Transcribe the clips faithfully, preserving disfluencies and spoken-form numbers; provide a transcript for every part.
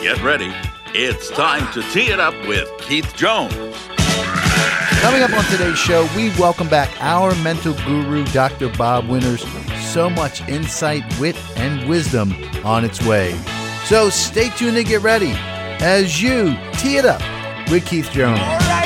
Get ready. It's time to tee it up with Keith Jones. Coming up on today's show, we welcome back our mental guru, Doctor Bob Winters. So much insight, wit, and wisdom on its way. So stay tuned and get ready as you tee it up with Keith Jones. All right.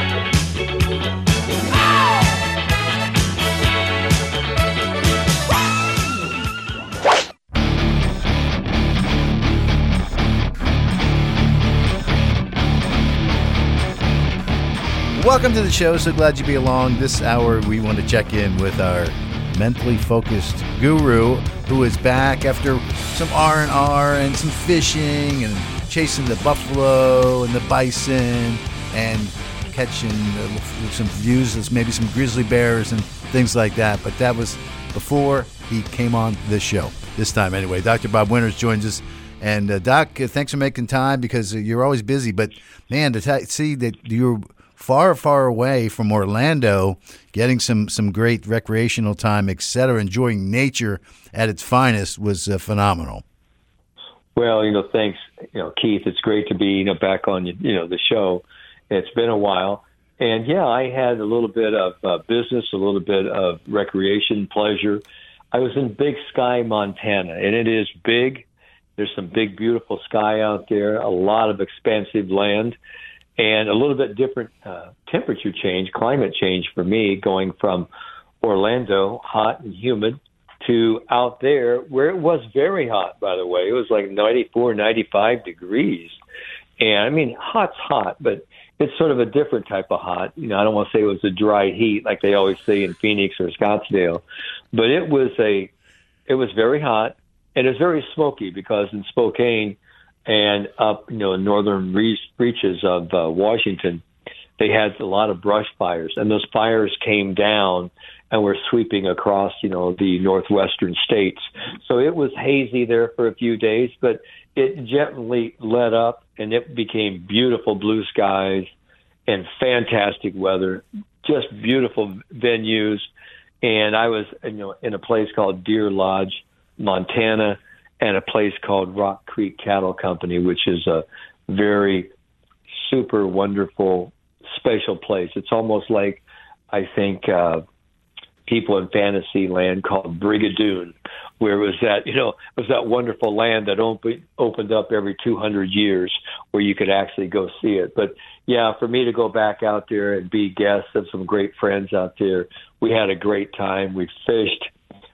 Welcome to the show. So glad you be along. This hour, we want to check in with our mentally focused guru, who is back after some R and R and some fishing and chasing the buffalo and the bison and catching uh, some views, maybe some grizzly bears and things like that. But that was before he came on this show. This time, anyway. Doctor Bob Winters joins us. And uh, Doc, uh, thanks for making time because uh, you're always busy. But man, to t- see that you're far, far away from Orlando, getting some, some great recreational time, et cetera, enjoying nature at its finest was uh, phenomenal. Well, you know, thanks, you know, Keith. It's great to be, you know, back on, you know, the show. It's been a while. And, yeah, I had a little bit of uh, business, a little bit of recreation, pleasure. I was in Big Sky, Montana, and it is big. There's some big, beautiful sky out there, a lot of expansive land. And a little bit different uh, temperature change, climate change for me, going from Orlando, hot and humid, to out there where it was very hot, by the way. It was like ninety-four, ninety-five degrees. And, I mean, hot's hot, but it's sort of a different type of hot. You know, I don't want to say it was a dry heat like they always say in Phoenix or Scottsdale. But it was a, it was very hot, and it was very smoky because in Spokane, and up, you know, in northern re- reaches of uh, Washington, they had a lot of brush fires, and those fires came down and were sweeping across, you know, the northwestern states. So it was hazy there for a few days, but it gently let up, and it became beautiful blue skies and fantastic weather, just beautiful venues. And I was, you know, in a place called Deer Lodge, Montana, and a place called Rock Creek Cattle Company, which is a very super wonderful, special place. It's almost like, I think, uh, people in fantasy land called Brigadoon, where it was that, you know, it was that wonderful land that open, opened up every two hundred years where you could actually go see it. But, yeah, for me to go back out there and be guests of some great friends out there, we had a great time. We fished,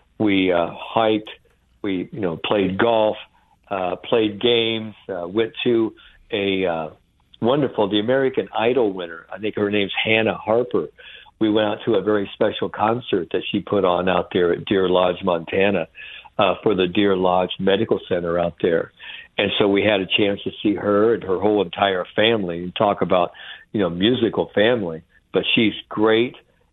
we uh, hiked, we, you know, played golf, uh, played games, uh, went to a uh, wonderful, the American Idol winner. I think her name's Hannah Harper. We went out to a very special concert that she put on out there at Deer Lodge, Montana, uh, for the Deer Lodge Medical Center out there. And so we had a chance to see her and her whole entire family and talk about, you know, musical family. But she's great.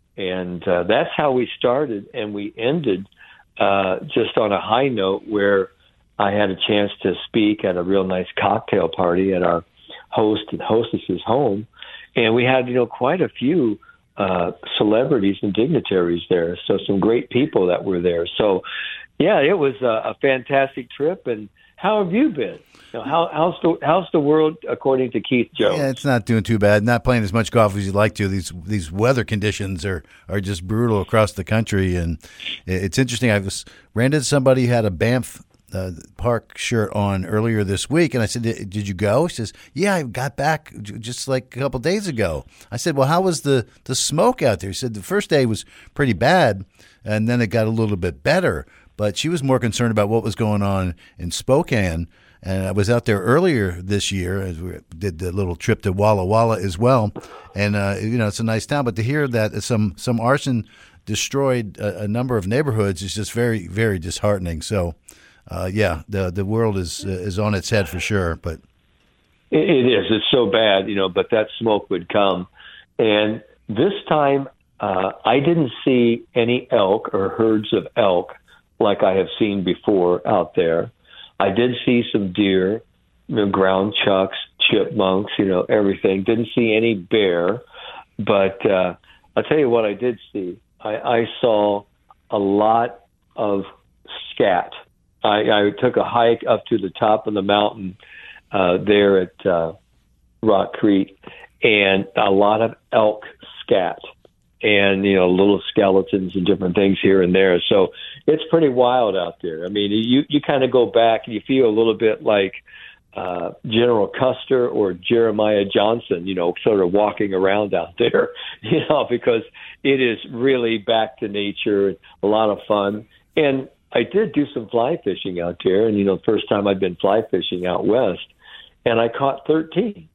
And uh, that's how we started, and we ended Uh, just on a high note where I had a chance to speak at a real nice cocktail party at our host and hostess's home. And we had, you know, quite a few uh, celebrities and dignitaries there. So some great people that were there. So, yeah, it was a, a fantastic trip. And how have you been? You know, how, how's the how's the world according to Keith Jones? Yeah, it's not doing too bad. Not playing as much golf as you'd like to. These these weather conditions are, are just brutal across the country, and it's interesting. I was ran into somebody who had a Banff uh, Park shirt on earlier this week, and I said, "Did you go?" He says, "Yeah, I got back just like a couple days ago." I said, "Well, how was the the smoke out there?" He said, "The first day was pretty bad, and then it got a little bit better." But she was more concerned about what was going on in Spokane. And I was out there earlier this year as we did the little trip to Walla Walla as well. And, uh, you know, it's a nice town. But to hear that some, some arson destroyed a, a number of neighborhoods is just very, very disheartening. So, uh, yeah, the the world is uh, is on its head for sure. But it, it is. It's so bad, you know, but that smoke would come. And this time uh, I didn't see any elk or herds of elk like I have seen before out there. I did see some deer, you know, ground chucks, chipmunks, you know, everything. Didn't see any bear, but uh, I'll tell you what I did see. I, I saw a lot of scat. I, I took a hike up to the top of the mountain, uh, uh, there at uh, Rock Creek, and a lot of elk scat, and you know, little skeletons and different things here and there. So it's pretty wild out there. I mean, you you kind of go back and you feel a little bit like uh, General Custer or Jeremiah Johnson, you know, sort of walking around out there, you know, because it is really back to nature, a lot of fun. And I did do some fly fishing out there, and you know, the first time I'd been fly fishing out west, and I caught thirteen.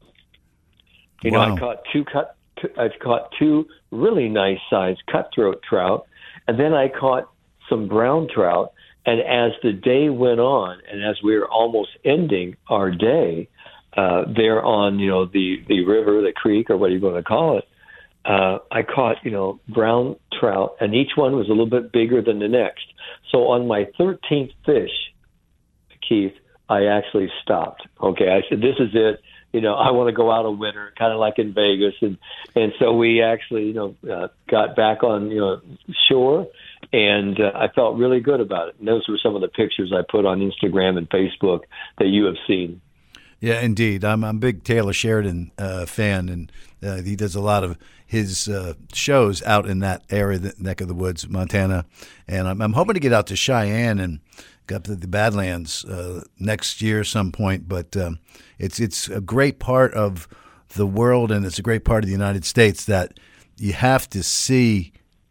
You Wow. know, I caught two cut. I've caught two really nice sized cutthroat trout, and then I caught some brown trout. And as the day went on, and as we were almost ending our day uh, there on, you know, the the river, the creek, or what you want to call it, uh, I caught, you know, brown trout, and each one was a little bit bigger than the next. So on my thirteenth fish, Keith, I actually stopped. Okay, I said, this is it. You know, I want to go out a winter, kind of like in Vegas. And, and so we actually, you know, uh, got back on, you know, shore, and uh, I felt really good about it. And those were some of the pictures I put on Instagram and Facebook that you have seen. Yeah, indeed. I'm, I'm a big Taylor Sheridan uh, fan, and uh, he does a lot of his uh, shows out in that area, the neck of the woods, Montana. And I'm, I'm hoping to get out to Cheyenne and go up to the Badlands uh, next year at some point. But um, it's it's a great part of the world, and it's a great part of the United States that you have to see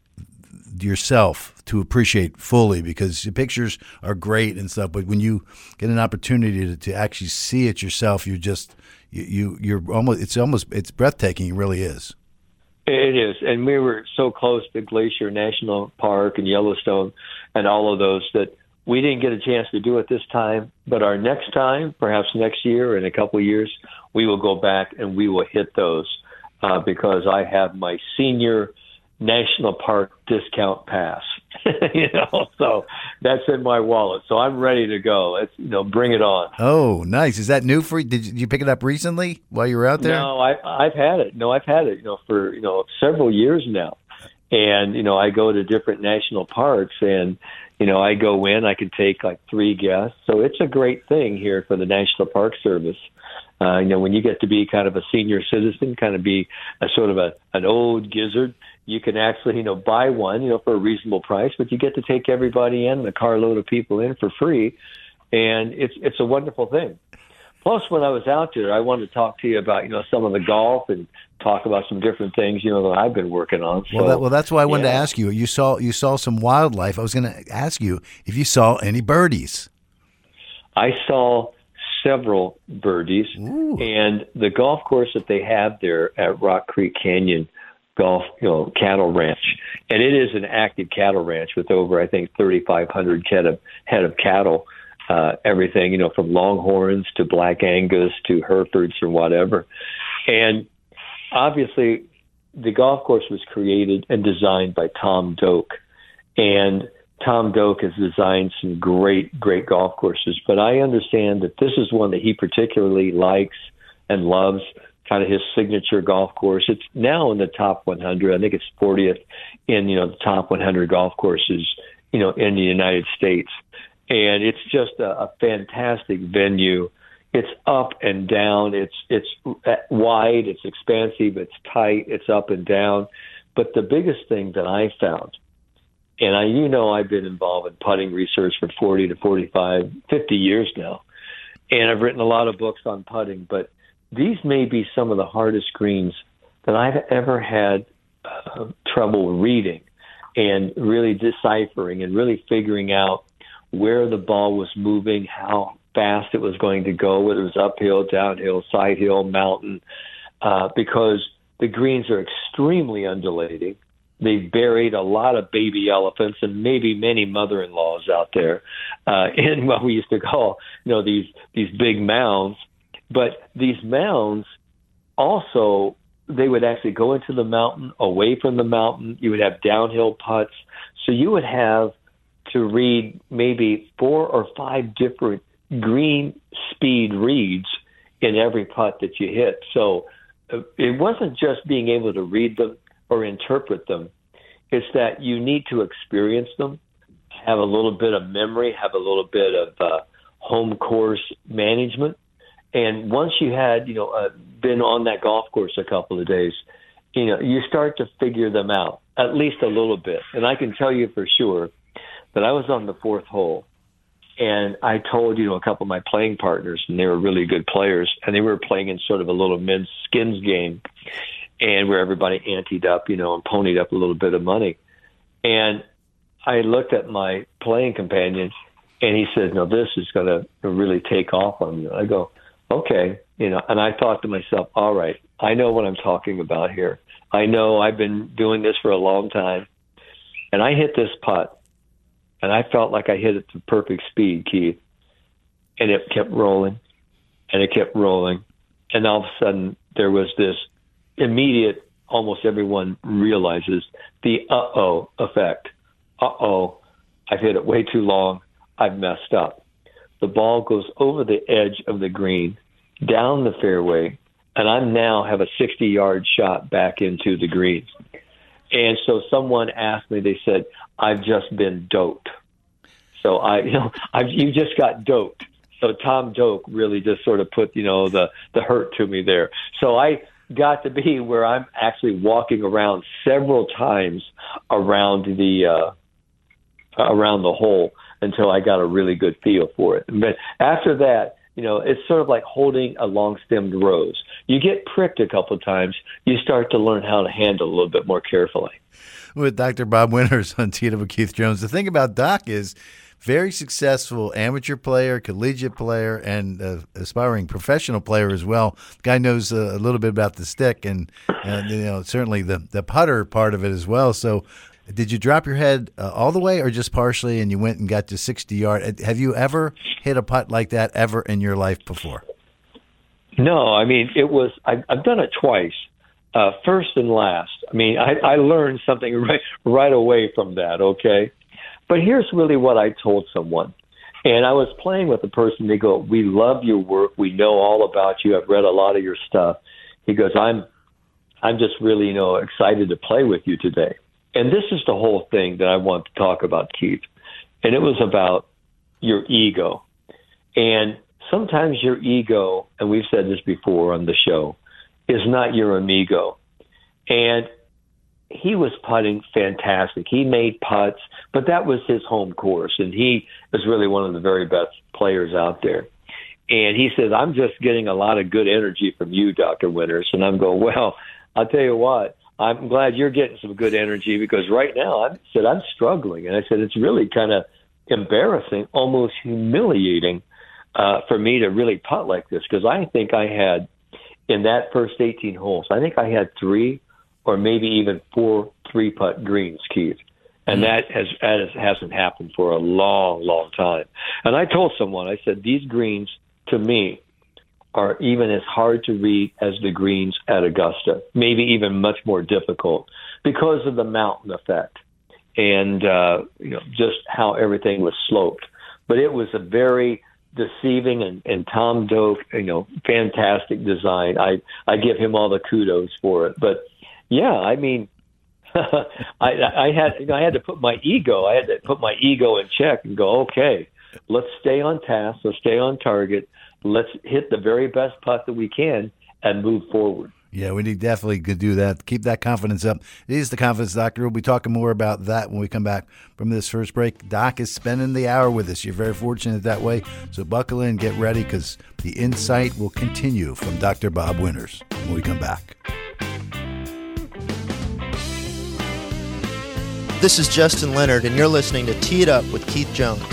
yourself to appreciate fully, because the pictures are great and stuff, but when you get an opportunity to, to actually see it yourself, you're just you, you you're almost it's almost it's breathtaking. It really is. It is, and we were so close to Glacier National Park and Yellowstone and all of those that we didn't get a chance to do it this time. But our next time, perhaps next year or in a couple of years, we will go back and we will hit those uh, because I have my senior National Park discount pass, you know, so that's in my wallet. So I'm ready to go. Let's, you know, bring it on. Oh, nice. Is that new for you? Did you pick it up recently while you were out there? No, I, I've had it. No, I've had it, you know, for, you know, several years now. And, you know, I go to different national parks and, you know, I go in, I can take like three guests. So it's a great thing here for the National Park Service. Uh, you know, when you get to be kind of a senior citizen, kind of be a sort of a an old gizzard, you can actually, you know, buy one, you know, for a reasonable price, but you get to take everybody in, a carload of people in for free, and it's it's a wonderful thing. Plus, when I was out there, I wanted to talk to you about, you know, some of the golf and talk about some different things, you know, that I've been working on. So, well, that, well, that's why I wanted yeah. to ask you. You saw you saw some wildlife. I was going to ask you if you saw any birdies. I saw several birdies, Ooh. and the golf course that they have there at Rock Creek Canyon Golf, you know, cattle ranch, and it is an active cattle ranch with over, I think, thirty-five hundred head of head of cattle. Uh, everything, you know, from Longhorns to Black Angus to Herefords or whatever. And obviously, the golf course was created and designed by Tom Doak, and Tom Doak has designed some great, great golf courses. But I understand that this is one that he particularly likes and loves. Kind of his signature golf course. It's now in the top one hundred. I think it's fortieth in, you know, the top one hundred golf courses, you know, in the United States. And it's just a, a fantastic venue. It's up and down. It's it's wide. It's expansive. It's tight. It's up and down. But the biggest thing that I found, and I, you know, I've been involved in putting research for forty to forty-five, fifty years now, and I've written a lot of books on putting, but these may be some of the hardest greens that I've ever had uh, trouble reading and really deciphering and really figuring out where the ball was moving, how fast it was going to go, whether it was uphill, downhill, side hill, mountain, uh, because the greens are extremely undulating. They've buried a lot of baby elephants and maybe many mother-in-laws out there uh, in what we used to call, you know, these these big mounds. But these mounds also, they would actually go into the mountain, away from the mountain. You would have downhill putts. So you would have to read maybe four or five different green speed reads in every putt that you hit. So uh, it wasn't just being able to read them or interpret them. It's that you need to experience them, have a little bit of memory, have a little bit of uh, home course management. And once you had, you know, uh, been on that golf course a couple of days, you know, you start to figure them out, at least a little bit. And I can tell you for sure that I was on the fourth hole, and I told, you know, a couple of my playing partners, and they were really good players, and they were playing in sort of a little mid-skins game, and where everybody anteed up, you know, and ponied up a little bit of money. And I looked at my playing companion, and he said, no, this is going to really take off on you. I go, okay. You know, and I thought to myself, all right, I know what I'm talking about here. I know I've been doing this for a long time. And I hit this putt, and I felt like I hit it to perfect speed, Keith. And it kept rolling, and it kept rolling. And all of a sudden, there was this immediate, almost everyone realizes, the uh-oh effect. Uh-oh, I've hit it way too long. I've messed up. The ball goes over the edge of the green, down the fairway, and I now have a sixty-yard shot back into the green. And so someone asked me, they said, I've just been doped. So I, you know, I've, you just got doped. So Tom Doak really just sort of put, you know, the, the hurt to me there. So I got to be where I'm actually walking around several times around the, uh, around the hole until I got a really good feel for it. But after that, you know, it's sort of like holding a long-stemmed rose. You get pricked a couple of times, you start to learn how to handle a little bit more carefully. With Doctor Bob Winters on Tee It Up with Keith Jones. The thing about Doc is very successful amateur player, collegiate player, and uh, aspiring professional player as well. Guy knows uh, a little bit about the stick and, and you know, certainly the, the putter part of it as well. So did you drop your head uh, all the way or just partially and you went and got to sixty yard? Have you ever hit a putt like that ever in your life before? No, I mean, it was, I, I've done it twice, uh, first and last. I mean, I, I learned something right, right away from that, okay? But here's really what I told someone. And I was playing with a person. They go, we love your work. We know all about you. I've read a lot of your stuff. He goes, I'm, I'm just really, you know, excited to play with you today. And this is the whole thing that I want to talk about, Keith. And it was about your ego. And sometimes your ego, and we've said this before on the show, is not your amigo. And he was putting fantastic. He made putts, but that was his home course. And he is really one of the very best players out there. And he says, I'm just getting a lot of good energy from you, Doctor Winters. And I'm going, well, I'll tell you what, I'm glad you're getting some good energy because right now I said I'm struggling. And I said it's really kind of embarrassing, almost humiliating uh, for me to really putt like this because I think I had in that first eighteen holes, I think I had three or maybe even four three-putt greens, Keith. And that has, that hasn't happened for a long, long time. And I told someone, I said, these greens, to me, are even as hard to read as the greens at Augusta, maybe even much more difficult because of the mountain effect and uh, you know just how everything was sloped. But it was a very deceiving and, and Tom Doak, you know, fantastic design. I, I give him all the kudos for it. But yeah, I mean, I, I had you know, I had to put my ego, I had to put my ego in check and go, okay, let's stay on task, let's stay on target. Let's hit the very best putt that we can and move forward. Yeah, we need definitely to do that. Keep that confidence up. It is the Confidence Doctor. We'll be talking more about that when we come back from this first break. Doc is spending the hour with us. You're very fortunate that way. So buckle in, get ready, because the insight will continue from Doctor Bob Winters when we come back. This is Justin Leonard, and you're listening to Tee It Up with Keith Jones.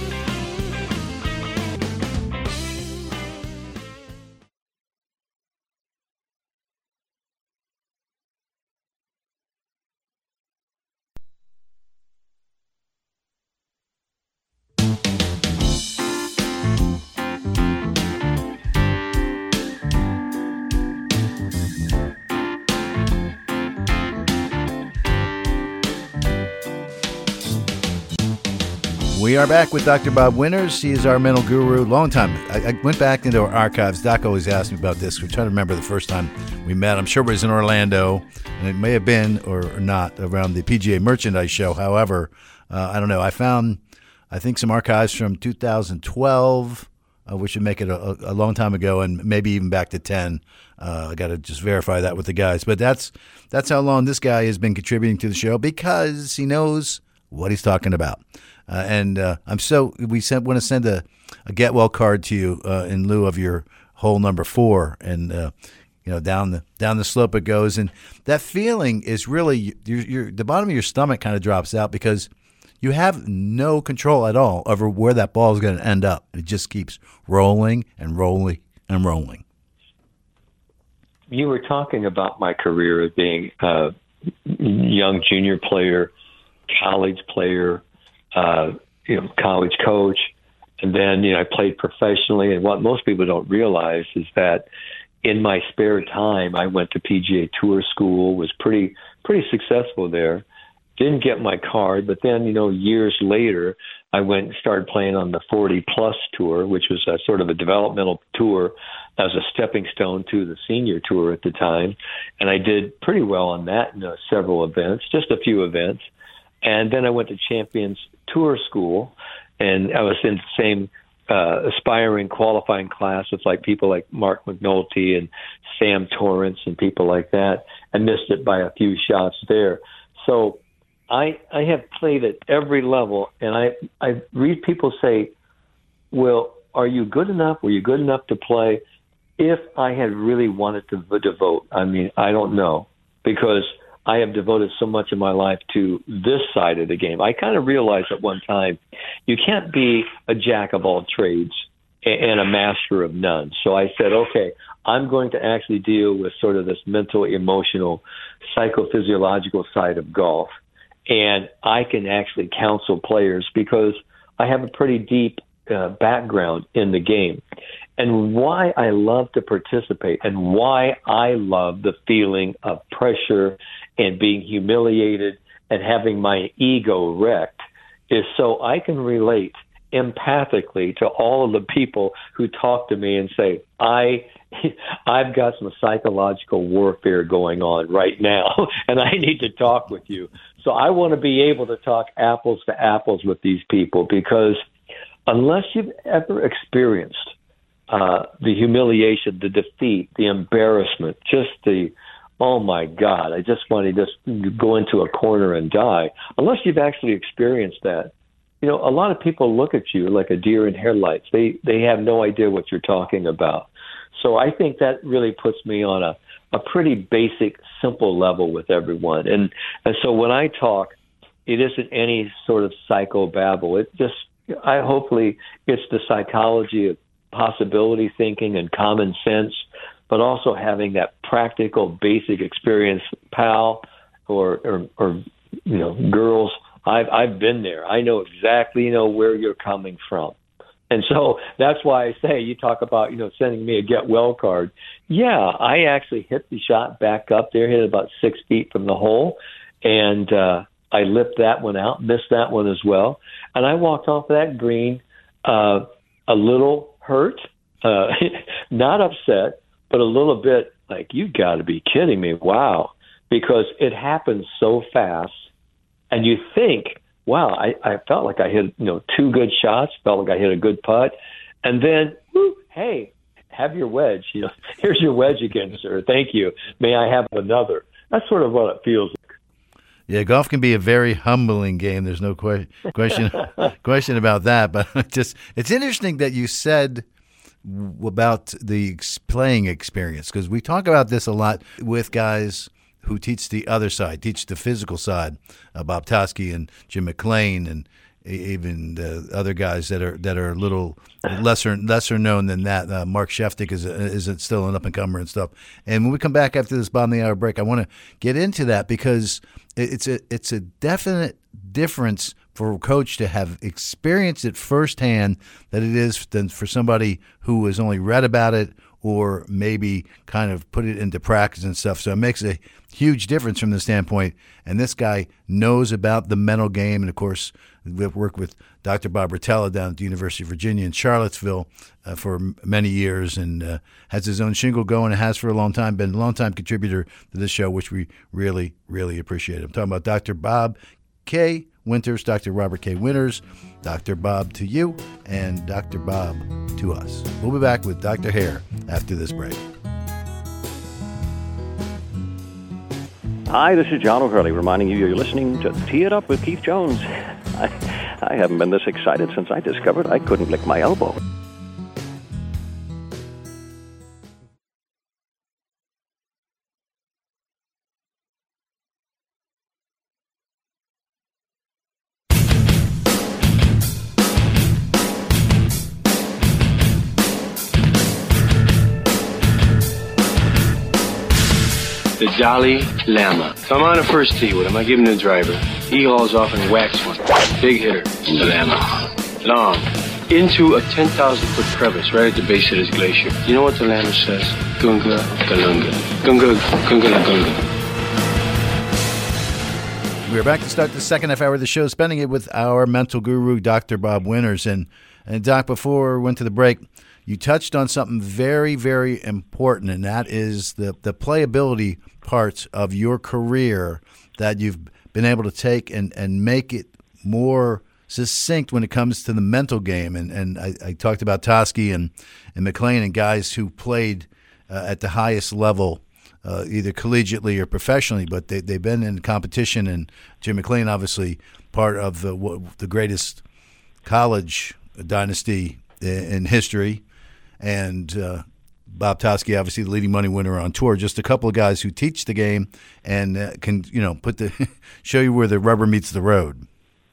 We are back with Doctor Bob Winters. He is our mental guru. Long time. I, I went back into our archives. Doc always asked me about this. We're trying to remember the first time we met. I'm sure it was in Orlando, and it may have been or, or not around the P G A Merchandise Show. However, uh, I don't know. I found, I think, some archives from two thousand twelve, uh, which would make it a, a long time ago, and maybe even back to ten. Uh, I got to just verify that with the guys. But that's that's how long this guy has been contributing to the show, because he knows what he's talking about. Uh, and uh, I'm so we sent, want to send a, a get well card to you uh, in lieu of your hole number four, and uh, you know down the down the slope it goes, and that feeling is really you're, you're, the bottom of your stomach kind of drops out, because you have no control at all over where that ball is going to end up. It just keeps rolling and rolling and rolling. You were talking about my career as being a young junior player, college player, uh, you know, college coach, and then you know I played professionally. And what most people don't realize is that in my spare time, I went to P G A Tour school, was pretty pretty successful there. Didn't get my card, but then, you know, years later, I went and started playing on the forty plus tour, which was a sort of a developmental tour as a stepping stone to the senior tour at the time. And I did pretty well on that in uh, several events, just a few events. And then I went to Champions Tour School, and I was in the same uh, aspiring qualifying class with like people like Mark McNulty and Sam Torrance and people like that. I missed it by a few shots there. So I I have played at every level, and I, I read people say, well, are you good enough? Were you good enough to play? If I had really wanted to devote, I mean, I don't know, because I have devoted so much of my life to this side of the game. I kind of realized at one time, you can't be a jack of all trades and a master of none. So I said, okay, I'm going to actually deal with sort of this mental, emotional, psychophysiological side of golf. And I can actually counsel players because I have a pretty deep uh, background in the game. And why I love to participate and why I love the feeling of pressure and being humiliated and having my ego wrecked is so I can relate empathically to all of the people who talk to me and say, I, I've got some psychological warfare going on right now, and I need to talk with you. So I want to be able to talk apples to apples with these people, because unless you've ever experienced uh, the humiliation, the defeat, the embarrassment, just the, oh my God, I just want to just go into a corner and die. Unless you've actually experienced that, you know, a lot of people look at you like a deer in headlights. They they have no idea what you're talking about. So I think that really puts me on a, a pretty basic, simple level with everyone. And and so when I talk, it isn't any sort of psychobabble. It just, I hopefully it's the psychology of possibility thinking and common sense, but also having that practical, basic experience, pal, or or, or you know, girls. I've I've been there. I know exactly, you know, where you're coming from. And so that's why I say, you talk about, you know, sending me a get well card. Yeah, I actually hit the shot back up there, hit it about six feet from the hole, and uh, I lipped that one out, missed that one as well. And I walked off that green uh, a little hurt, uh, not upset, but a little bit like, you got to be kidding me. Wow. Because it happens so fast. And you think, wow, I, I felt like I hit, you know, two good shots, felt like I hit a good putt. And then, whoop, hey, have your wedge. You know, here's your wedge again, sir. Thank you. May I have another? That's sort of what it feels like. Yeah, golf can be a very humbling game. There's no que- question question about that. But just it's interesting that you said about the playing experience, because we talk about this a lot with guys who teach the other side, teach the physical side, uh, Bob Toski and Jim McLean, and even the other guys that are that are a little lesser lesser known than that. Uh, Mark Sheftick is a, is a still an up and comer and stuff. And when we come back after this bottom of the hour break, I want to get into that, because it's a it's a definite difference for a coach to have experienced it firsthand that it is than for somebody who has only read about it or maybe kind of put it into practice and stuff. So it makes a huge difference from the standpoint. And this guy knows about the mental game. And, of course, we've worked with Doctor Bob Rotella down at the University of Virginia in Charlottesville uh, for many years, and uh, has his own shingle going and has for a long time, been a long-time contributor to this show, which we really, really appreciate. I'm talking about Doctor Bob K. Winters, Doctor Robert K. Winters, Doctor Bob to you, and Doctor Bob to us. We'll be back with Doctor Hare after this break. Hi, this is John O'Hurley reminding you you're listening to Tee It Up with Keith Jones. I, I haven't been this excited since I discovered I couldn't lick my elbow. The Dalai Lama. So I'm on a first tee with him. I give him the driver. He hauls off and whacks one. Big hitter. The Lama. Long. Into a ten thousand foot crevice right at the base of this glacier. You know what the Lama says? Gunga Galunga. Gunga Gunga Gunga. We're back to start the second half hour of the show, spending it with our mental guru, Doctor Bob Winters. And, and Doc, before we went to the break, you touched on something very, very important, and that is the, the playability parts of your career that you've been able to take and, and make it more succinct when it comes to the mental game. And, and I, I talked about Toski and, and McLean and guys who played uh, at the highest level, uh, either collegiately or professionally, but they, they've been in competition. And Jim McLean, obviously, part of the, the greatest college dynasty in history. And uh, Bob Toski, obviously the leading money winner on tour. Just a couple of guys who teach the game and uh, can, you know, put the show you where the rubber meets the road.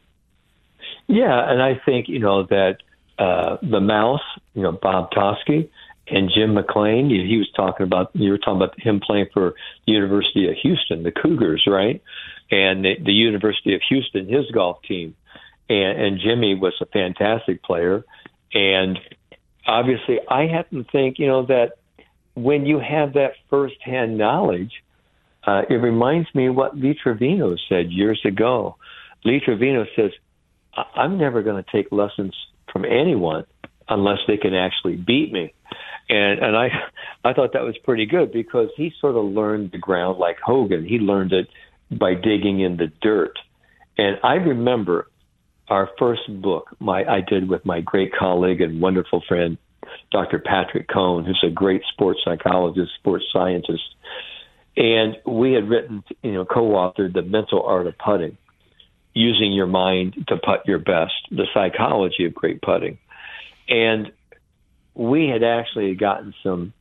Yeah, and I think, you know, that uh, the Mouse, you know, Bob Toski and Jim McLean, he was talking about, you were talking about him playing for the University of Houston, the Cougars, right? And the, the University of Houston, his golf team. And, and Jimmy was a fantastic player. And obviously, I happen to think, you know, that when you have that firsthand knowledge, uh, it reminds me of what Lee Trevino said years ago. Lee Trevino says, I'm never going to take lessons from anyone unless they can actually beat me. And and I I thought that was pretty good because he sort of learned the ground like Hogan. He learned it by digging in the dirt. And I remember our first book my I did with my great colleague and wonderful friend, Doctor Patrick Cohn, who's a great sports psychologist, sports scientist. And we had written, you know, co-authored The Mental Art of Putting, using your mind to putt your best, the psychology of great putting. And we had actually gotten some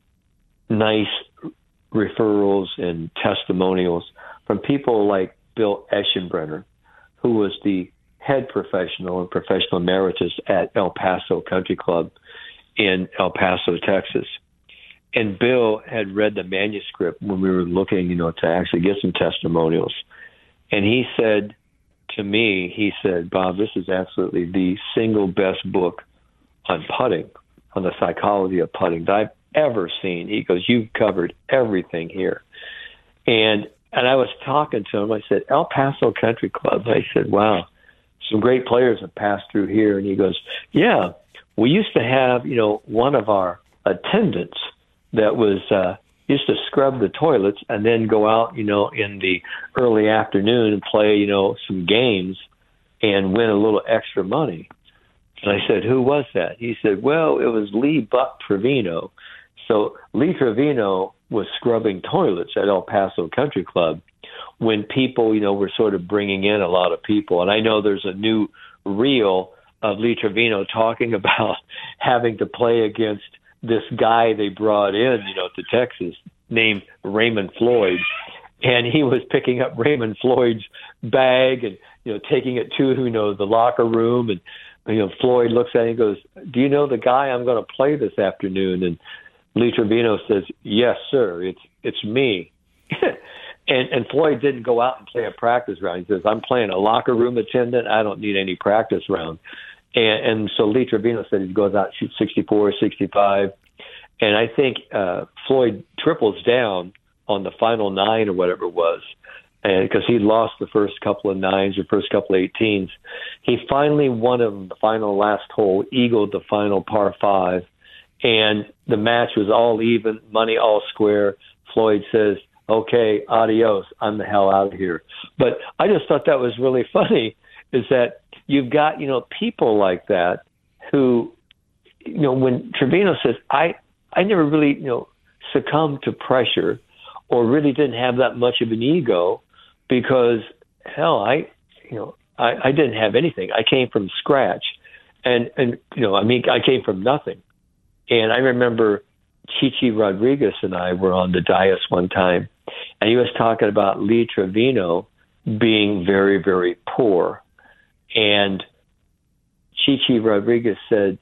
nice referrals and testimonials from people like Bill Eschenbrenner, who was the head professional and professional emeritus at El Paso Country Club in El Paso, Texas. And Bill had read the manuscript when we were looking, you know, to actually get some testimonials. And he said to me, he said, Bob, this is absolutely the single best book on putting, on the psychology of putting that I've ever seen. He goes, you've covered everything here. And and I was talking to him. I said, El Paso Country Club. I said, wow, some great players have passed through here. And he goes, yeah, we used to have, you know, one of our attendants that was uh, used to scrub the toilets and then go out, you know, in the early afternoon and play, you know, some games and win a little extra money. And I said, who was that? He said, well, it was Lee Buck Trevino. So Lee Trevino was scrubbing toilets at El Paso Country Club when people, you know, were sort of bringing in a lot of people. And I know there's a new reel of Lee Trevino talking about having to play against this guy they brought in, you know, to Texas named Raymond Floyd. And he was picking up Raymond Floyd's bag and, you know, taking it to, you know, the locker room. And, you know, Floyd looks at it and goes, do you know the guy I'm going to play this afternoon? And Lee Trevino says, yes, sir, it's it's me. and and Floyd didn't go out and play a practice round. He says, I'm playing a locker room attendant. I don't need any practice round. And, and so Lee Trevino said he goes out and shoots sixty-four, sixty-five. And I think uh, Floyd triples down on the final nine or whatever it was. And because he lost the first couple of nines or first couple of eighteens, he finally won him the final last hole, eagled the final par five, and the match was all even, money all square. Floyd says, okay, adios, I'm the hell out of here. But I just thought that was really funny is that you've got, you know, people like that who, you know, when Trevino says, I, I never really, you know, succumbed to pressure or really didn't have that much of an ego because, hell, I, you know, I, I didn't have anything. I came from scratch. And, and, you know, I mean, I came from nothing. And I remember Chichi Rodriguez and I were on the dais one time, and he was talking about Lee Trevino being very, very poor. And Chichi Rodriguez said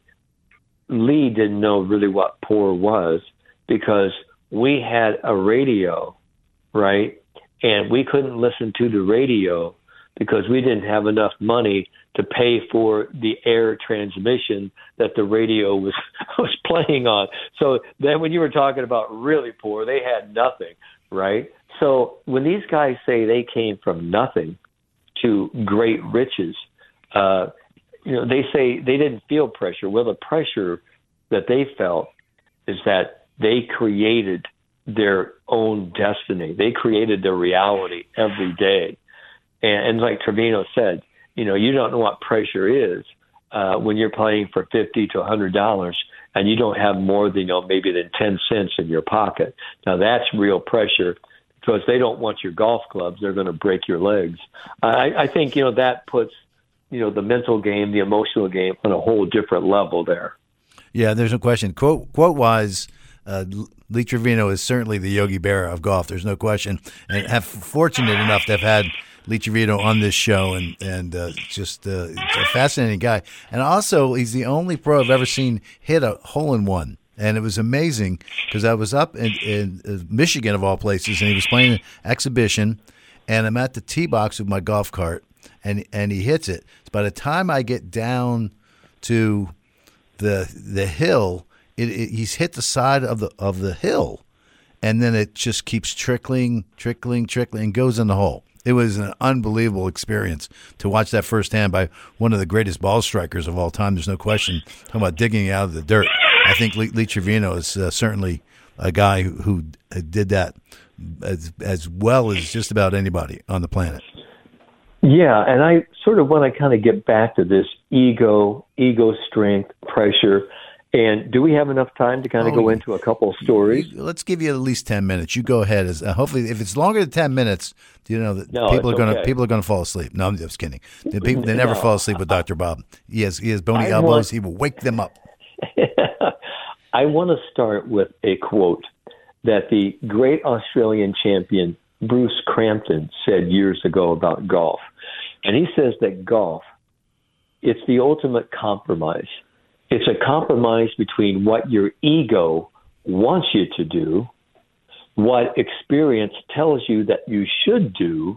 Lee didn't know really what poor was because we had a radio, right? And we couldn't listen to the radio because we didn't have enough money to pay for the air transmission that the radio was was playing on. So then when you were talking about really poor, they had nothing, right? So when these guys say they came from nothing to great riches, uh, you know, they say they didn't feel pressure. Well, the pressure that they felt is that they created their own destiny. They created their reality every day. And, and like Trevino said, you know, you don't know what pressure is uh, when you're playing for fifty to a hundred dollars and you don't have more than, you know, maybe than ten cents in your pocket. Now that's real pressure because they don't want your golf clubs. They're going to break your legs. I, I think, you know, that puts, you know, the mental game, the emotional game on a whole different level there. Yeah, there's no question. Quote, quote wise, uh, Lee Trevino is certainly the Yogi Berra of golf. There's no question. And have fortunate enough to have had Lee Trevino on this show, and and uh, just uh, a fascinating guy. And also, he's the only pro I've ever seen hit a hole in one, and it was amazing because I was up in, in Michigan of all places, and he was playing an exhibition, and I'm at the tee box with my golf cart, and and he hits it. By the time I get down to the the hill, it, it, he's hit the side of the of the hill, and then it just keeps trickling, trickling, trickling, and goes in the hole. It was an unbelievable experience to watch that firsthand by one of the greatest ball strikers of all time. There's no question. Talking about digging out of the dirt. I think Lee, Lee Trevino is uh, certainly a guy who, who did that as, as well as just about anybody on the planet. Yeah, and I sort of want to kind of get back to this ego, ego strength, pressure. And do we have enough time to kind of oh, go into a couple of stories? Let's give you at least ten minutes. You go ahead. As uh, hopefully, if it's longer than ten minutes, you know that no, people are going to okay. people are going to fall asleep. No, I'm just kidding. The people they never no. fall asleep with Doctor Bob. He has he has bony I elbows. Want, he will wake them up. I want to start with a quote that the great Australian champion Bruce Crampton said years ago about golf, and he says that golf, it's the ultimate compromise. It's a compromise between what your ego wants you to do, what experience tells you that you should do,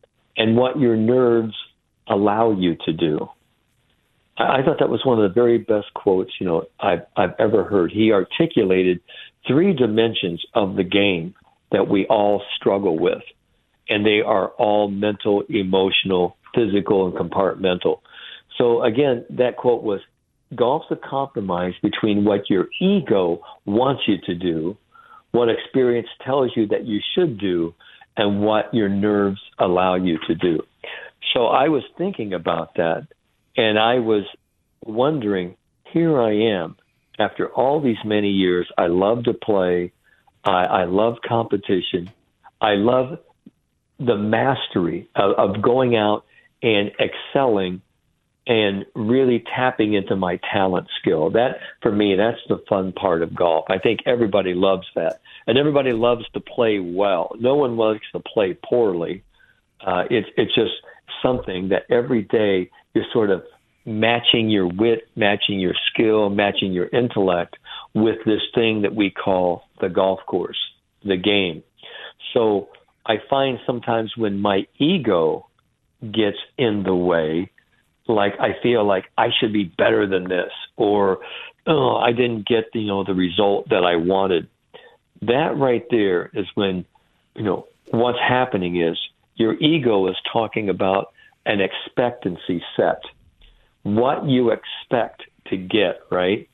and what your nerves allow you to do. I, I thought that was one of the very best quotes, you know, I've, I've ever heard. He articulated three dimensions of the game that we all struggle with, and they are all mental, emotional, physical, and compartmental. So again, that quote was, golf's a compromise between what your ego wants you to do, what experience tells you that you should do, and what your nerves allow you to do. So I was thinking about that, and I was wondering, here I am, after all these many years, I love to play, I, I love competition, I love the mastery of, of going out and excelling and really tapping into my talent skill. That, for me, that's the fun part of golf. I think everybody loves that. And everybody loves to play well. No one likes to play poorly. Uh, it's it's just something that every day you're sort of matching your wit, matching your skill, matching your intellect with this thing that we call the golf course, the game. So I find sometimes when my ego gets in the way, like I feel like I should be better than this, or oh, I didn't get the, you know, the result that I wanted. That right there is when, you know, what's happening is your ego is talking about an expectancy set, what you expect to get, right?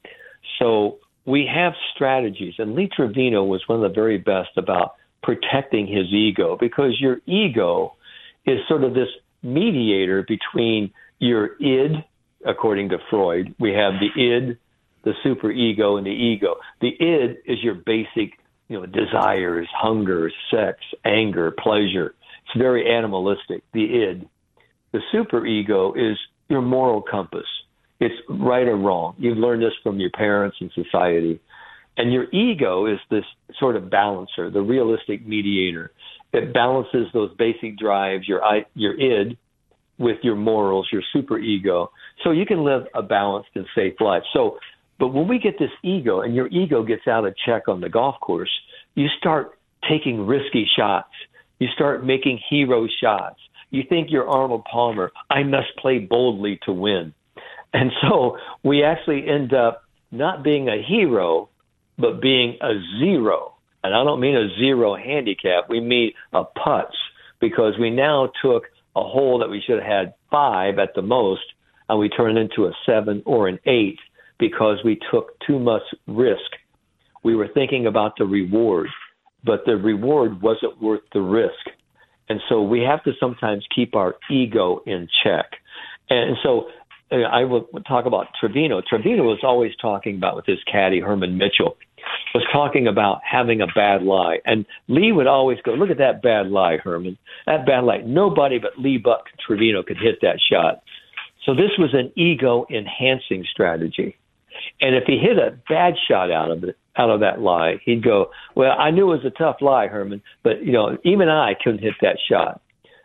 So we have strategies, and Lee Trevino was one of the very best about protecting his ego, because your ego is sort of this mediator between your id, according to Freud. We have the id, the superego, and the ego. The id is your basic, you know, desires, hunger, sex, anger, pleasure. It's very animalistic, the id. The superego is your moral compass. It's right or wrong. You've learned this from your parents and society. And your ego is this sort of balancer, the realistic mediator. It balances those basic drives, your I, your id, with your morals, your superego, so you can live a balanced and safe life. So, but when we get this ego and your ego gets out of check on the golf course, you start taking risky shots. You start making hero shots. You think you're Arnold Palmer. I must play boldly to win. And so we actually end up not being a hero, but being a zero. And I don't mean a zero handicap. We mean a putz, because we now took a hole that we should have had five at the most, and we turned into a seven or an eight because we took too much risk. We were thinking about the reward, but the reward wasn't worth the risk. And so we have to sometimes keep our ego in check. And so I will talk about Trevino. Trevino was always talking about, with his caddy, Herman Mitchell, was talking about having a bad lie. And Lee would always go, look at that bad lie, Herman. That bad lie. Nobody but Lee Buck Trevino could hit that shot. So this was an ego-enhancing strategy. And if he hit a bad shot out of it, out of that lie, he'd go, well, I knew it was a tough lie, Herman, but, you know, even I couldn't hit that shot.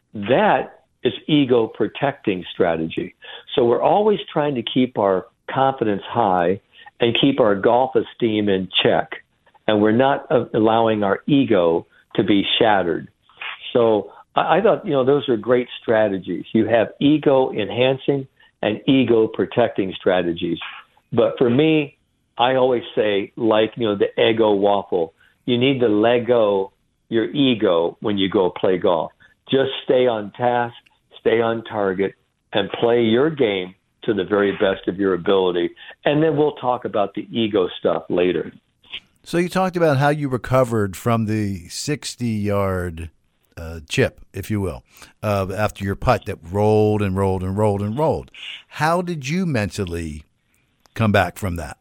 That is ego-protecting strategy. So we're always trying to keep our confidence high and keep our golf esteem in check. And we're not allowing our ego to be shattered. So I, I thought, you know, those are great strategies. You have ego-enhancing and ego-protecting strategies. But for me, I always say, like, you know, the Eggo waffle, you need to let go your ego when you go play golf. Just stay on task, stay on target, and play your game to the very best of your ability. And then we'll talk about the ego stuff later. So you talked about how you recovered from the sixty-yard uh, chip, if you will, uh, after your putt that rolled and rolled and rolled and rolled. How did you mentally come back from that?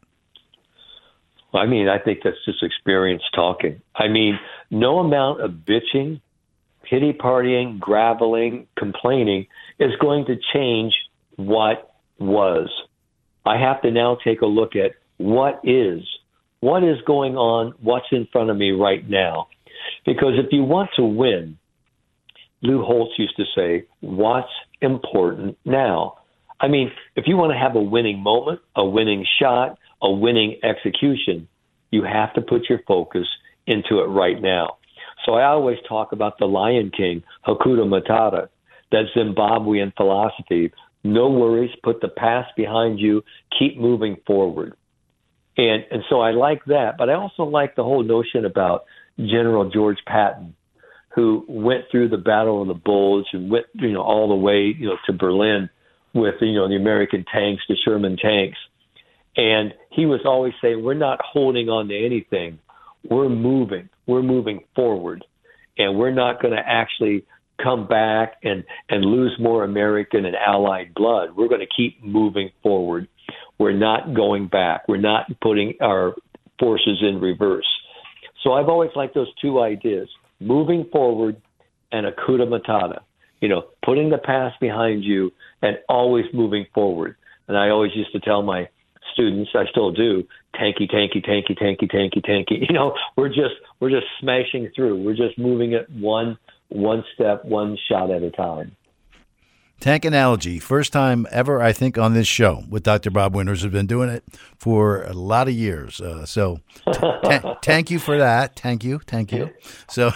I mean, I think that's just experience talking. I mean, no amount of bitching, pity partying, graveling, complaining is going to change what was. I have to now take a look at what is. What is going on? What's in front of me right now? Because if you want to win, Lou Holtz used to say, what's important now? I mean, if you want to have a winning moment, a winning shot, a winning execution, you have to put your focus into it right now. So I always talk about the Lion King, Hakuna Matata, that Zimbabwean philosophy. No worries, put the past behind you, keep moving forward. And and so I like that, but I also like the whole notion about General George Patton, who went through the Battle of the Bulge and went, you know, all the way, you know, to Berlin with, you know, the American tanks, the Sherman tanks. And he was always saying, we're not holding on to anything. We're moving. We're moving forward. And we're not going to actually come back and, and lose more American and Allied blood. We're going to keep moving forward. We're not going back. We're not putting our forces in reverse. So I've always liked those two ideas, moving forward and Hakuna Matata, you know, putting the past behind you and always moving forward. And I always used to tell my students, I still do, tanky, tanky, tanky, tanky, tanky, tanky. You know, we're just we're just smashing through. We're just moving it one one step, one shot at a time. Tank analogy, first time ever, I think, on this show with Doctor Bob Winters. Has been doing it for a lot of years. Uh, so t- t- thank you for that. Thank you. Thank you. So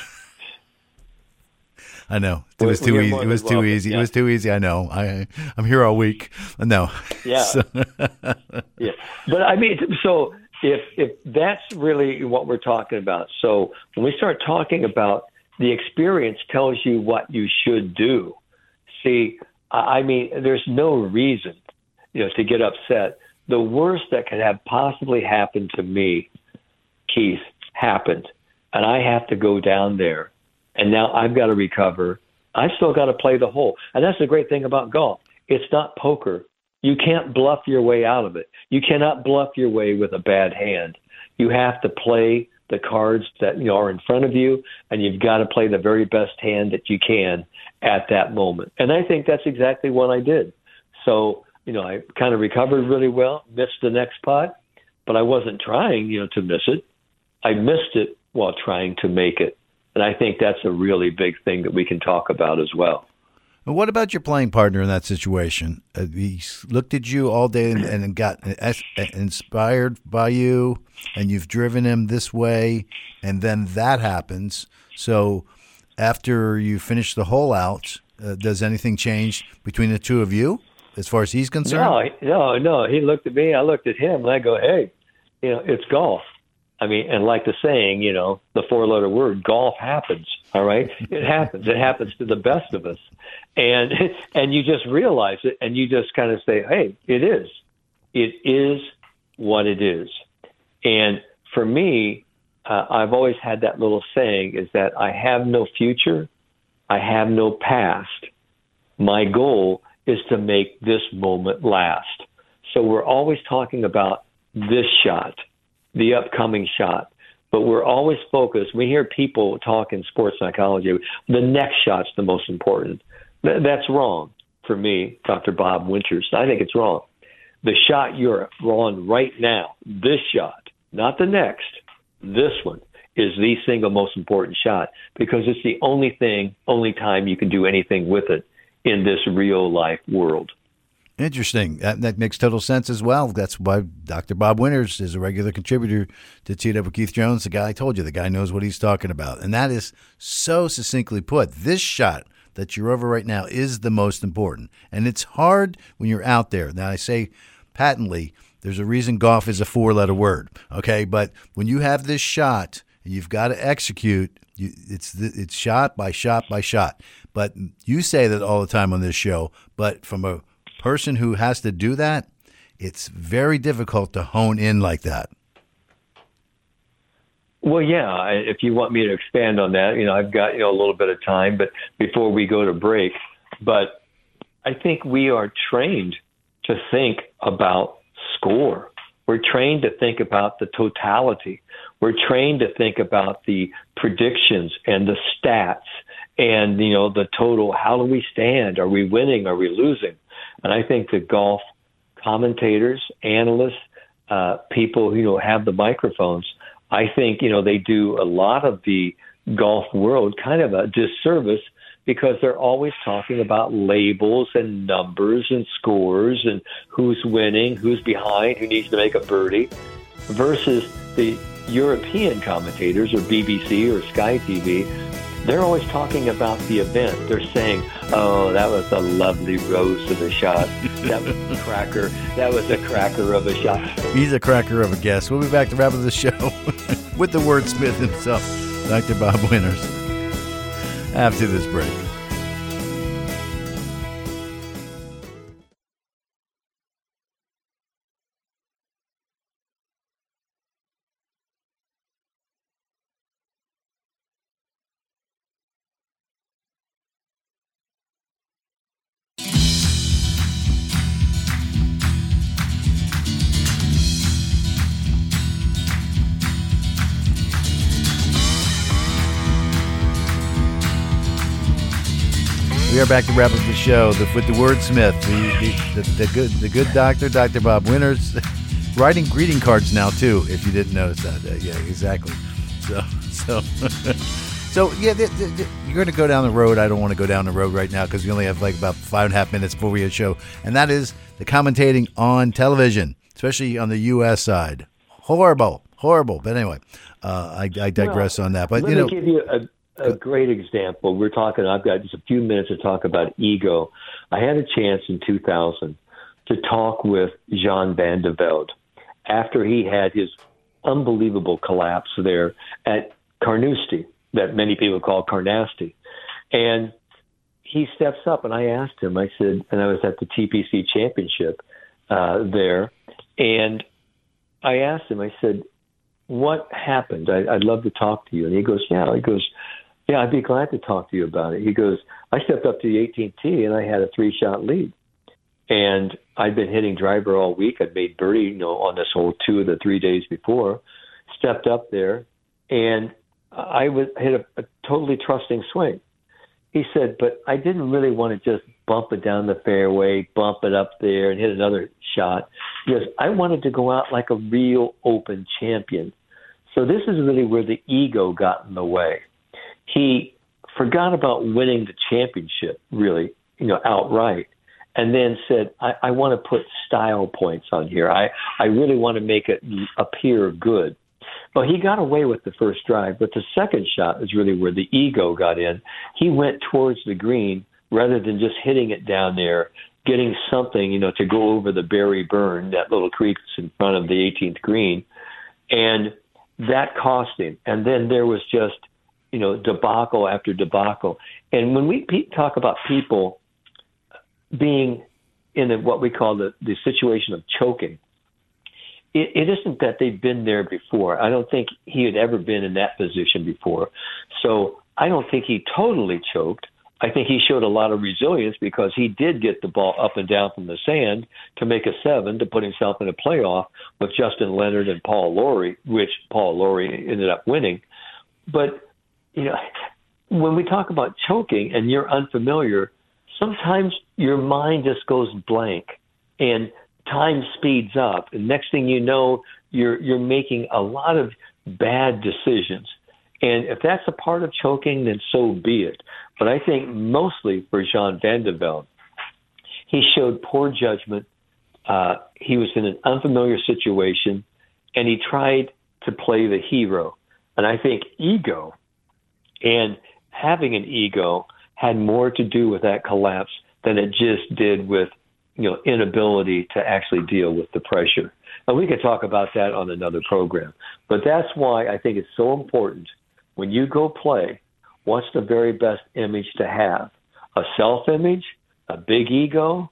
I know it was too easy. It was too easy. Yeah. It was too easy. I know. I, I'm here all week. No. Yeah. So. Yeah. But I mean, so if if that's really what we're talking about, so when we start talking about the experience tells you what you should do. See, I mean, there's no reason, you know, to get upset. The worst that could have possibly happened to me, Keith, happened, and I have to go down there. And now I've got to recover. I still got to play the hole. And that's the great thing about golf. It's not poker. You can't bluff your way out of it. You cannot bluff your way with a bad hand. You have to play the cards that you know are in front of you, and you've got to play the very best hand that you can at that moment. And I think that's exactly what I did. So, you know, I kind of recovered really well, missed the next pot, but I wasn't trying, you know, to miss it. I missed it while trying to make it. And I think that's a really big thing that we can talk about as well. And what about your playing partner in that situation? Uh, he looked at you all day and, and got es- inspired by you, and you've driven him this way, and then that happens. So after you finish the hole out, uh, does anything change between the two of you as far as he's concerned? No, no, no. He looked at me, I looked at him, and I go, hey, you know, it's golf. I mean, and like the saying, you know, the four-letter word, golf happens, all right? It happens. It happens to the best of us. And and you just realize it, and you just kind of say, hey, it is. It is what it is. And for me, uh, I've always had that little saying is that I have no future, I have no past. My goal is to make this moment last. So we're always talking about this shot, the upcoming shot. But we're always focused. We hear people talk in sports psychology, the next shot's the most important. Th- that's wrong for me, Doctor Bob Winters. I think it's wrong. The shot you're on right now, this shot, not the next, this one is the single most important shot because it's the only thing, only time you can do anything with it in this real life world. Interesting. That, that makes total sense as well. That's why Doctor Bob Winters is a regular contributor to Teed Up with Keith Jones. The guy I told you, the guy knows what he's talking about. And that is so succinctly put. This shot that you're over right now is the most important. And it's hard when you're out there. Now, I say patently, there's a reason golf is a four-letter word, okay? But when you have this shot and you've got to execute, you, it's it's shot by shot by shot. But you say that all the time on this show, but from a person who has to do that, it's very difficult to hone in like that. Well, yeah, if you want me to expand on that, you know, I've got, you know, a little bit of time, but before we go to break, but I think we are trained to think about score. We're trained to think about the totality. We're trained to think about the predictions and the stats and, you know, the total. How do we stand? Are we winning? Are we losing? And I think the golf commentators, analysts, uh, people who, you know, have the microphones, I think, you know, they do a lot of the golf world kind of a disservice because they're always talking about labels and numbers and scores and who's winning, who's behind, who needs to make a birdie, versus the European commentators or B B C or Sky T V. They're always talking about the event. They're saying, oh, that was a lovely rose of a shot. That was a cracker. That was a cracker of a shot. He's a cracker of a guest. We'll be back to wrap up the show with the wordsmith himself, Doctor Bob Winters, after this break. We are back to wrap up the show the, with the wordsmith, the, the, the, the good the good doctor, Doctor Bob Winters, writing greeting cards now too. If you didn't notice that, uh, yeah, exactly. So, so, so yeah, the, the, the, you're going to go down the road. I don't want to go down the road right now because we only have like about five and a half minutes before we have a show, and that is the commentating on television, especially on the U S side. Horrible, horrible. But anyway, uh, I, I digress well, on that. But let you know, me give you a. A great example. We're talking, I've got just a few minutes to talk about ego. I had a chance in two thousand to talk with Jean Van de Velde after he had his unbelievable collapse there at Carnoustie, that many people call Carnoustie. And he steps up and I asked him, I said, and I was at the T P C championship uh, there. And I asked him, I said, what happened? I, I'd love to talk to you. And he goes, yeah, he goes, yeah, I'd be glad to talk to you about it. He goes, I stepped up to the eighteenth tee and I had a three-shot lead. And I'd been hitting driver all week. I'd made birdie, you know, on this hole two of the three days before. Stepped up there, and I was hit a, a totally trusting swing. He said, but I didn't really want to just bump it down the fairway, bump it up there, and hit another shot. Because I wanted to go out like a real Open champion. So this is really where the ego got in the way. He forgot about winning the championship, really, you know, outright, and then said, I, I want to put style points on here. I, I really want to make it appear good. Well, he got away with the first drive, but the second shot is really where the ego got in. He went towards the green rather than just hitting it down there, getting something, you know, to go over the Berry Burn, that little creek that's in front of the eighteenth green. And that cost him. And then there was just, you know, debacle after debacle. And when we pe- talk about people being in a, what we call the, the situation of choking, it, it isn't that they've been there before. I don't think he had ever been in that position before. So I don't think he totally choked. I think he showed a lot of resilience because he did get the ball up and down from the sand to make a seven to put himself in a playoff with Justin Leonard and Paul Lawrie, which Paul Lawrie ended up winning. But, you know, when we talk about choking and you're unfamiliar, sometimes your mind just goes blank and time speeds up. And next thing you know, you're you're making a lot of bad decisions. And if that's a part of choking, then so be it. But I think mostly for Jean Van de Velde, he showed poor judgment. Uh, he was in an unfamiliar situation, and he tried to play the hero. And I think ego and having an ego had more to do with that collapse than it just did with, you know, inability to actually deal with the pressure. And we could talk about that on another program. But that's why I think it's so important when you go play, what's the very best image to have? A self-image, a big ego,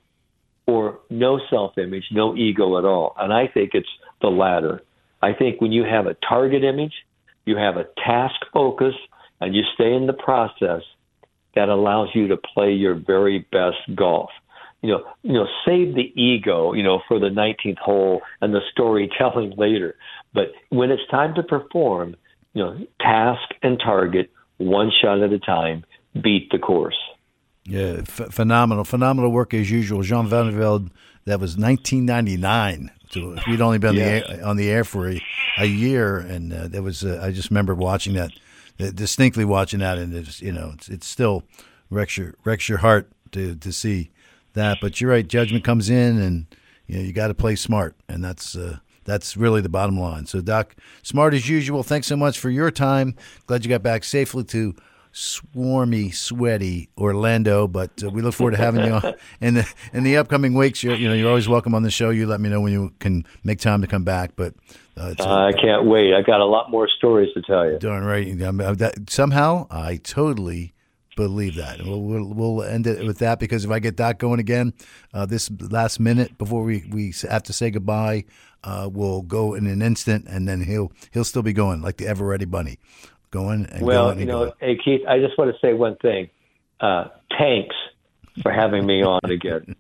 or no self-image, no ego at all? And I think it's the latter. I think when you have a target image, you have a task focus, and you stay in the process, that allows you to play your very best golf. You know, you know, save the ego, you know, for the nineteenth hole and the storytelling later. But when it's time to perform, you know, task and target, one shot at a time, beat the course. Yeah, f- phenomenal, phenomenal work as usual. Jean Van de Velde, that was nineteen ninety-nine. So we'd only been yes. the air, on the air for a, a year, and uh, that was. Uh, I just remember watching that, uh, distinctly watching that, and it's, you know, it's, it's still wrecks your wrecks your heart to to see that. But you're right, judgment comes in, and you know you got to play smart, and that's. Uh, That's really the bottom line. So, Doc, smart as usual. Thanks so much for your time. Glad you got back safely to swarmy, sweaty Orlando. But uh, we look forward to having you on in the in the upcoming weeks. You're, you know, you're always welcome on the show. You let me know when you can make time to come back. But uh, it's, uh, I can't wait. I got a lot more stories to tell you. Darn right. That, somehow, I totally believe that. We'll, we'll we'll end it with that, because if I get Doc going again, uh, this last minute before we, we have to say goodbye. Uh, will go in an instant, and then he'll he'll still be going like the Ever Ready Bunny, going and well, going and you know, going. Hey Keith, I just want to say one thing. Uh, thanks for having me on again.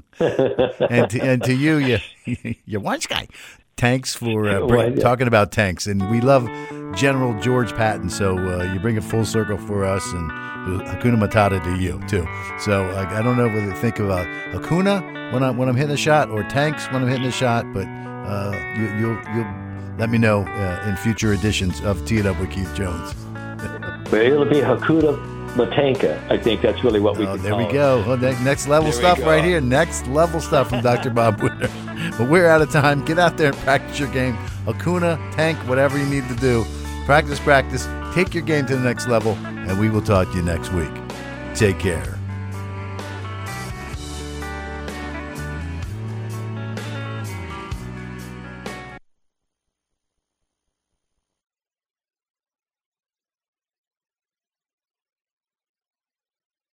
and to, and to you, you you're one guy. Thanks for uh, bring, talking about tanks, and we love General George Patton. So uh, you bring it full circle for us, and Hakuna Matata to you too. So uh, I don't know what to think about Hakuna when I'm when I'm hitting a shot, or tanks when I'm hitting a shot, but. Uh, you, you'll you'll let me know uh, in future editions of Tee It Up with Keith Jones. But it'll be Hakuna Matanka. I think that's really what we. Oh, can there call we go. Well, next level there stuff right here. Next level stuff from Doctor Bob Witter. But we're out of time. Get out there and practice your game. Hakuna, tank, whatever you need to do. Practice, practice. Take your game to the next level, and we will talk to you next week. Take care.